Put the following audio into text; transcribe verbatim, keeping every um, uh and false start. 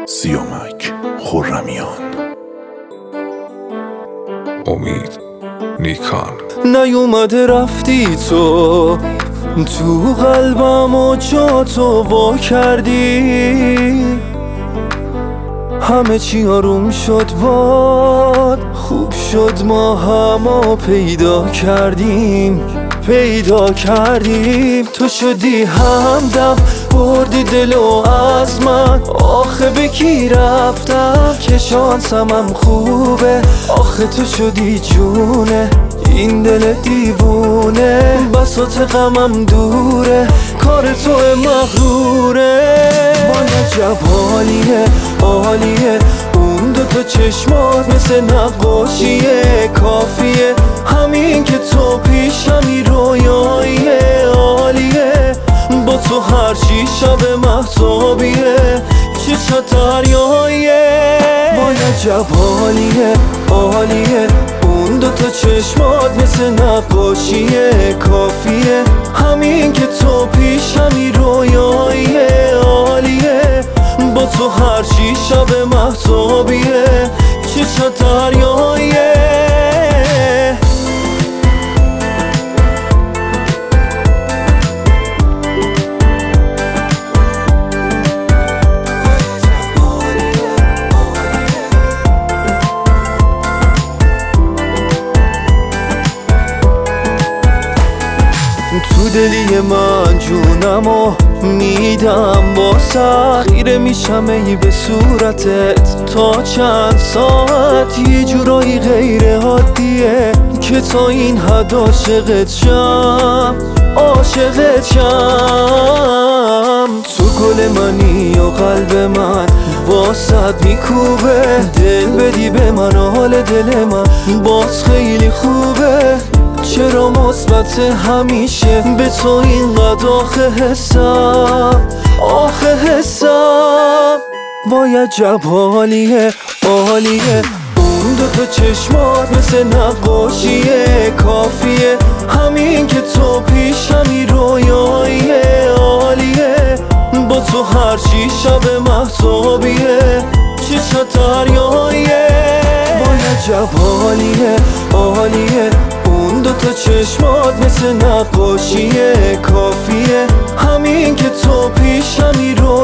سیامک خرمیان. امید نیکان. نیومده رفتی تو تو قلبم و جا تو وا کردی، همه چی آروم شد باد، خوب شد ما همو پیدا کردیم پیدا کردیم. تو شدی همدم، بردی دلو از من، آخه به کی رفتم که شانسمم خوبه، آخه تو شدی جونه این دل دیوونه، بساط غمم دوره کار تو مغروره. وای عجب حالیه عالیه اون دوتا چشمات مثل نقاشیه، کافیه همین که تو پیشمی رویاییه، عالیه با تو هر چی شب مهتابیه، چشات دریاییه. وای عجب حالیه عالیه اون دوتا چشمات مثل نقاشیه، کافیه همین که تو پیشمی رویاییه، عالیه با تو هر چی شب مهتابیه، چشات دریاییه. تو دلی من جونمو میدم واسه، خیره میشم ای به صورتت تا چند ساعت، یه جورایی غیر عادیه که تا این حد عاشقت شم عاشقت شم. تو گل منی و قلب من واسط میکوبه، دل بدی به من حال دل من باز خیلی خوبه، چرا مثبت همیشه به تو اینقدر آخه حسم آخه حسم. وای عجب حالیه عالیه اون دوتا چشمات مثل نقاشیه، کافیه همین که تو پیشمی رویاییه، عالیه با تو هر چی شب مهتابیه، چشات دریاییه. وای عجب حالیه عالیه اون دوتا چشمات مثل نقاشیه، کافیه همین که تو پیشمی رو